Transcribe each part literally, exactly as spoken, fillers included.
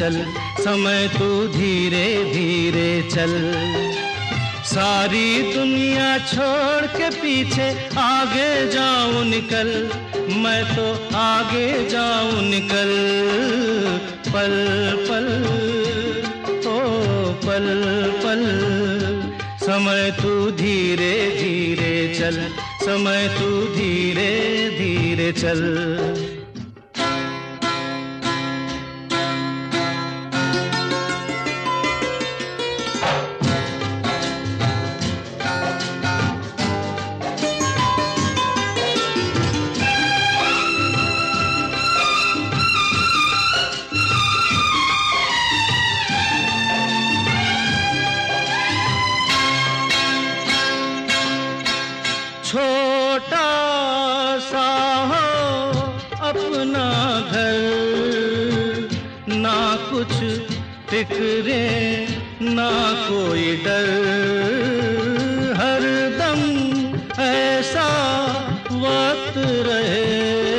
चल, समय तू धीरे धीरे चल। सारी दुनिया छोड़ के पीछे आगे जाऊं निकल, मैं तो आगे जाऊं निकल। पल पल ओ पल पल, समय तू धीरे धीरे चल, समय तू धीरे धीरे चल। छोटा सा हो अपना घर, ना कुछ फिक्रे ना कोई डर, हर दम ऐसा वक्त रहे,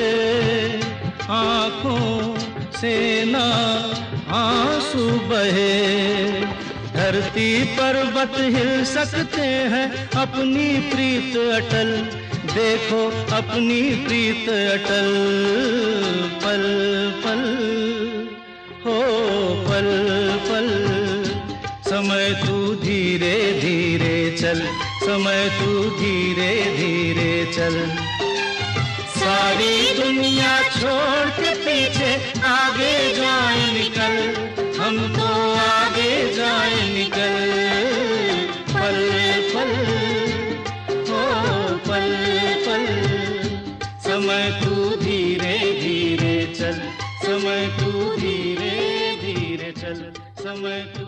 आँखों से ना आंसू बहे। धरती पर्वत हिल सकते हैं, अपनी प्रीत अटल, देखो अपनी प्रीत अटल। पल पल हो पल पल, समय तू धीरे धीरे चल, समय तू धीरे धीरे चल। सारी दुनिया छोड़ के पीछे आगे जाए निकल, हम तो आगे जाए निकल। पल पल हो पल पल, समय तू धीरे धीरे चल, समय तू धीरे धीरे चल, समय तू